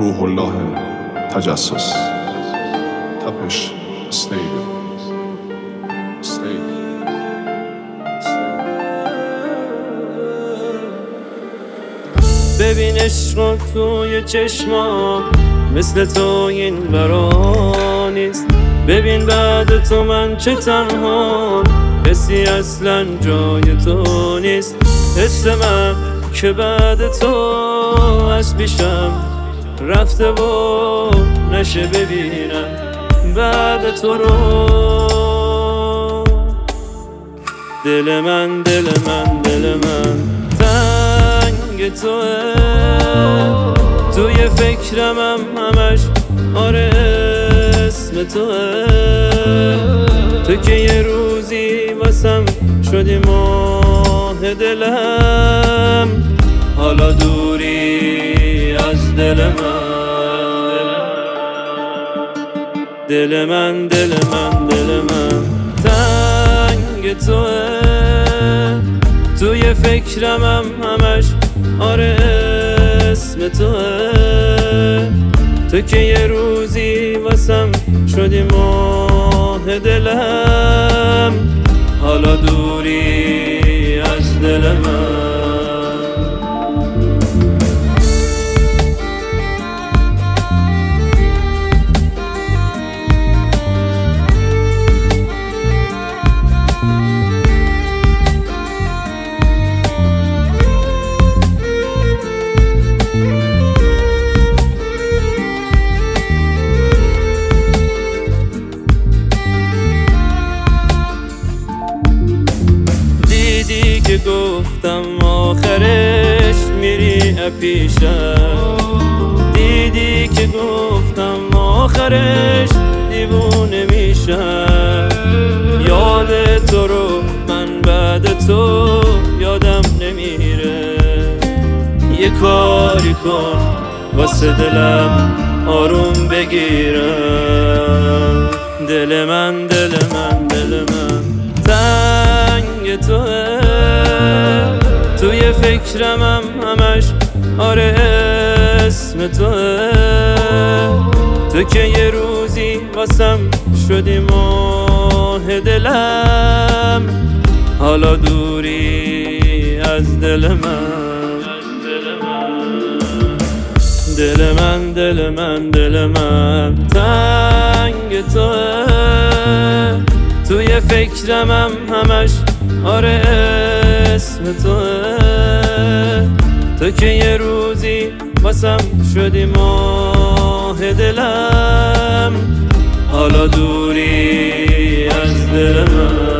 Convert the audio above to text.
روح الله تجسس تپش استیدیوم ببین عشق توی چشمام مثل تو این برا نیست. ببین بعد تو من چه تنها، کسی اصلا جای تو نیست. حس من که بعد تو از پیشم رفته و نشه ببینم بعد تو رو. دل من تنگ توه، توی فکرم همش آره اسم توه. تو که یه روزی واسم شدی ماه دلم، حالا دوری از دل من. دل من تنگ توه، توی فکرم همش آره اسم توه. تو که یه روزی واسم شدی ماه دلم، حالا دوری از دل من. که گفتم آخرش میری پیشم، دیدی که گفتم آخرش دیوونه میشم. یاد تو رو من بعد تو یادم نمیره. یه کاری کن واسه دلم آروم بگیرم. دل من تنگ توه، توی فکرم همش آره اسم توه. تو که یه روزی واسم شدی ماه دلم، حالا دوری از دل من. دل من تنگ توه، توی فکرم همش آره اسم توه. تو که یه روزی واسم شدی ماه دلم، حالا دوری از دل من.